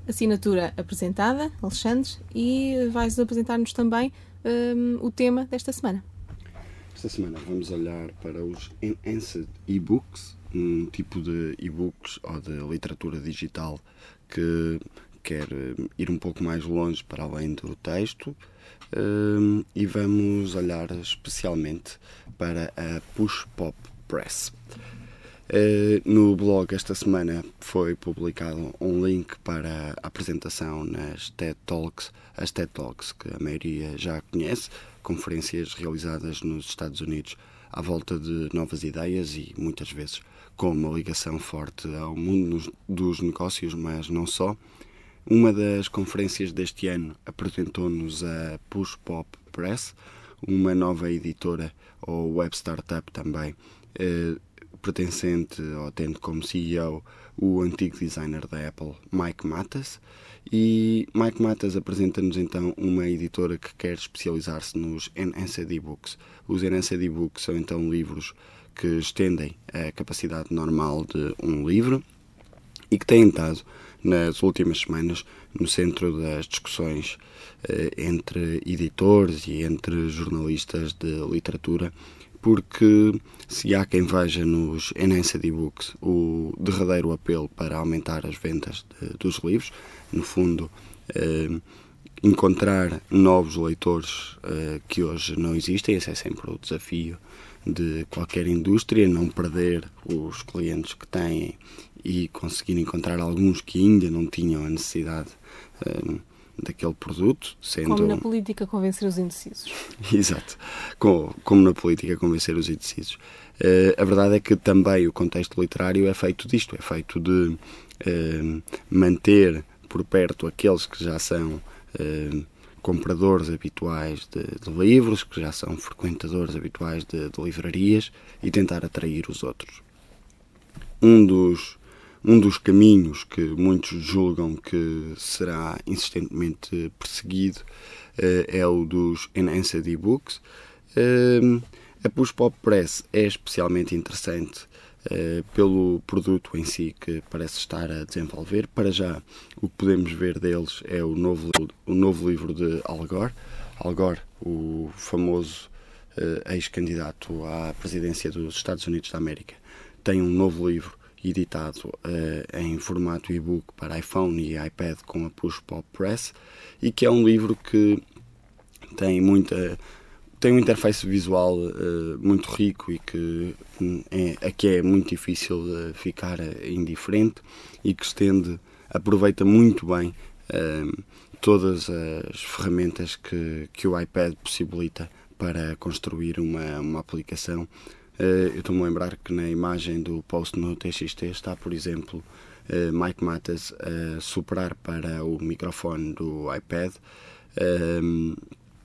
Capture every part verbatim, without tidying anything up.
assinatura apresentada, Alexandre, e vais apresentar-nos também um, o tema desta semana. Esta semana vamos olhar para os Enhanced e-books, um tipo de e-books ou de literatura digital que quer ir um pouco mais longe para além do texto, um, e vamos olhar especialmente para a Push Pop Press. Uh, no blog esta semana foi publicado um link para a apresentação nas TED Talks, as TED Talks que a maioria já conhece, conferências realizadas nos Estados Unidos à volta de novas ideias e muitas vezes com uma ligação forte ao mundo dos negócios, mas não só. Uma das conferências deste ano apresentou-nos a Push Pop Press, uma nova editora ou web startup também, uh, pertencente ou tendo como C E O o antigo designer da Apple, Mike Matas. E Mike Matas apresenta-nos então uma editora que quer especializar-se nos Enhanced e-books. Os Enhanced e-books são então livros que estendem a capacidade normal de um livro e que têm estado nas últimas semanas no centro das discussões eh, entre editores e entre jornalistas de literatura, porque se há quem veja nos Enhanced e-books o derradeiro apelo para aumentar as vendas de, dos livros, no fundo eh, encontrar novos leitores eh, que hoje não existem. Esse é sempre o desafio de qualquer indústria, não perder os clientes que têm e conseguir encontrar alguns que ainda não tinham a necessidade um, daquele produto. Sendo... Como na política convencer os indecisos. Exato, como, como na política convencer os indecisos. Uh, a verdade é que também o contexto literário é feito disto, é feito de uh, manter por perto aqueles que já são uh, compradores habituais de, de livros, que já são frequentadores habituais de, de livrarias, e tentar atrair os outros. Um dos, um dos caminhos que muitos julgam que será insistentemente perseguido uh, é o dos Enhanced e-books. Uh, a Push Pop Press é especialmente interessante uh, pelo produto em si que parece estar a desenvolver. Para já, o que podemos ver deles é o novo, o novo livro de Al Gore. Al Gore, o famoso uh, ex-candidato à presidência dos Estados Unidos da América, tem um novo livro editado uh, em formato e-book para iPhone e iPad com a Push Pop Press, e que é um livro que tem muita tem um interface visual uh, muito rico e que é, aqui é muito difícil de ficar indiferente, e que estende, aproveita muito bem uh, todas as ferramentas que, que o iPad possibilita para construir uma, uma aplicação. Uh, eu estou-me a lembrar que na imagem do post no T X T está, por exemplo, uh, Mike Matas a soprar para o microfone do iPad, uh,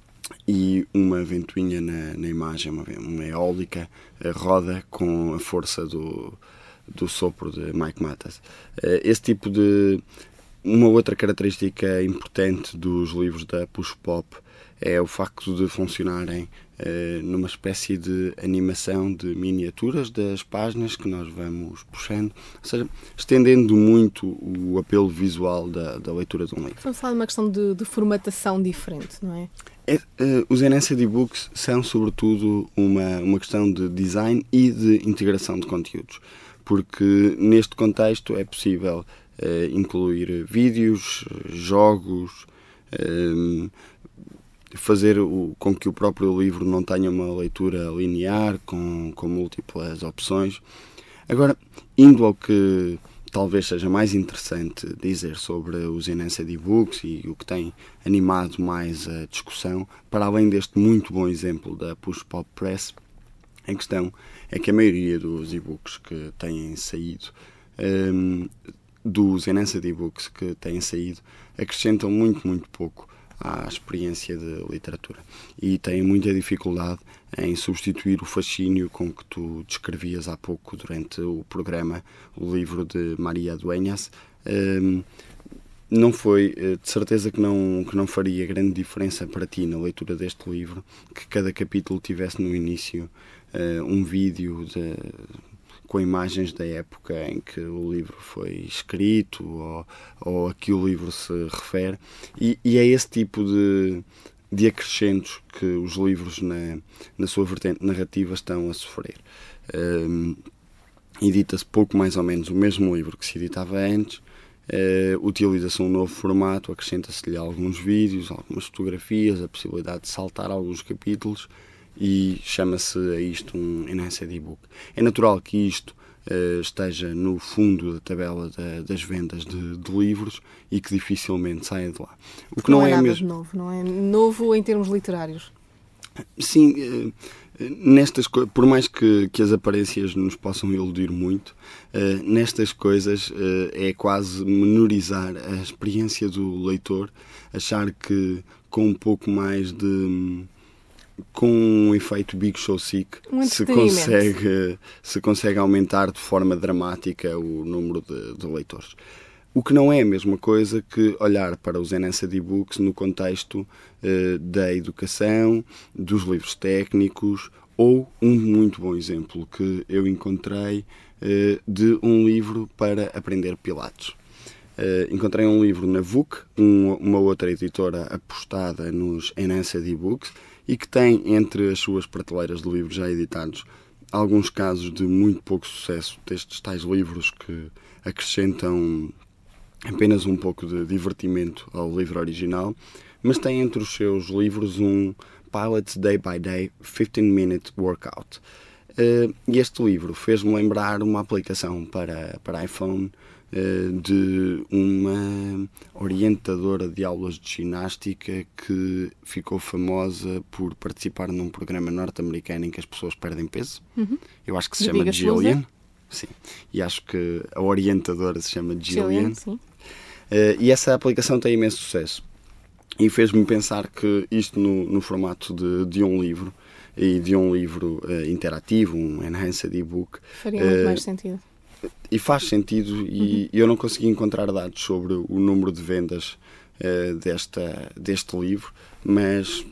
e uma ventoinha na, na imagem, uma, uma eólica, uh, roda com a força do, do sopro de Mike Matas. Uh, esse tipo de... Uma outra característica importante dos livros da Push Pop é o facto de funcionarem uh, numa espécie de animação de miniaturas das páginas que nós vamos puxando, ou seja, estendendo muito o apelo visual da, da leitura de um livro. Vamos falar de uma questão de, de formatação diferente, não é? é uh, os Enhanced e-books são, sobretudo, uma, uma questão de design e de integração de conteúdos, porque neste contexto é possível uh, incluir vídeos, jogos, uh, fazer o, com que o próprio livro não tenha uma leitura linear, com, com múltiplas opções. Agora, indo ao que talvez seja mais interessante dizer sobre os Enhanced e-books e o que tem animado mais a discussão, para além deste muito bom exemplo da Push Pop Press, a questão é que a maioria dos e-books que têm saído, um, dos Enhanced e-books que têm saído, acrescentam muito, muito pouco à experiência de literatura, e têm muita dificuldade em substituir o fascínio com que tu descrevias há pouco durante o programa, o livro de Maria Dueñas. Um, não foi, de certeza que não, que não faria grande diferença para ti na leitura deste livro que cada capítulo tivesse no início uh, um vídeo de com imagens da época em que o livro foi escrito ou, ou a que o livro se refere, e, e é esse tipo de, de acrescentos que os livros na, na sua vertente narrativa estão a sofrer. Um, edita-se pouco mais ou menos o mesmo livro que se editava antes, uh, utiliza-se um novo formato, acrescenta-se-lhe alguns vídeos, algumas fotografias, a possibilidade de saltar alguns capítulos, e chama-se a isto um Enhanced e-book. É natural que isto uh, esteja no fundo da tabela da, das vendas de, de livros e que dificilmente saia de lá. O que não, não é, é nada mesmo... de novo, não é novo em termos literários. Sim, uh, nestas co... por mais que, que as aparências nos possam iludir muito, uh, nestas coisas uh, é quase menorizar a experiência do leitor, achar que com um pouco mais de... com um efeito Big Show Sick um se, consegue, se consegue aumentar de forma dramática o número de, de leitores. O que não é a mesma coisa que olhar para os Enhanced e-books no contexto uh, da educação, dos livros técnicos, ou um muito bom exemplo que eu encontrei uh, de um livro para aprender Pilates. Uh, encontrei um livro na V U C, um, uma outra editora apostada nos Enhanced e-books, e que tem entre as suas prateleiras de livros já editados alguns casos de muito pouco sucesso destes tais livros que acrescentam apenas um pouco de divertimento ao livro original, mas tem entre os seus livros um Pilates Day by Day fifteen minute Workout. Uh, e este livro fez-me lembrar uma aplicação para, para iPhone uh, de uma orientadora de aulas de ginástica que ficou famosa por participar num programa norte-americano em que as pessoas perdem peso. Uhum. Eu acho que se chama Jillian. Sim. E acho que a orientadora se chama Jillian. Sim. Uh, e essa aplicação tem imenso sucesso. E fez-me pensar que isto no, no formato de, de um livro, e de um livro uh, interativo, um Enhanced e-book, faria muito uh, mais sentido. E faz sentido, e uhum. eu não consegui encontrar dados sobre o número de vendas uh, desta, deste livro, mas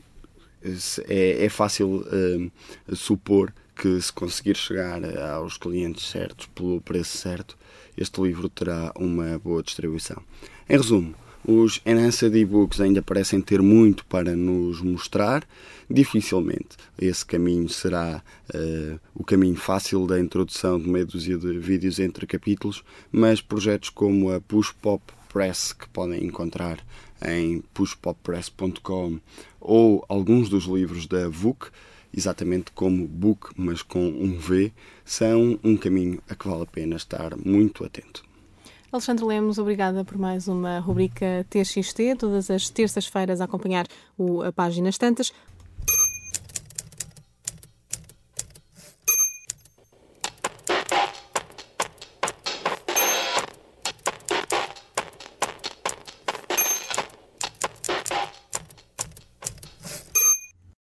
é, é fácil uh, supor que, se conseguir chegar aos clientes certos pelo preço certo, este livro terá uma boa distribuição. Em resumo, os Enhanced e-books ainda parecem ter muito para nos mostrar. Dificilmente esse caminho será uh, o caminho fácil da introdução de meia dúzia de vídeos entre capítulos, mas projetos como a Push Pop Press, que podem encontrar em push pop press ponto com, ou alguns dos livros da V U C, exatamente como book, mas com um V, são um caminho a que vale a pena estar muito atento. Alexandre Lemos, obrigada por mais uma rubrica T X T, todas as terças-feiras a acompanhar o, a Páginas Tantas.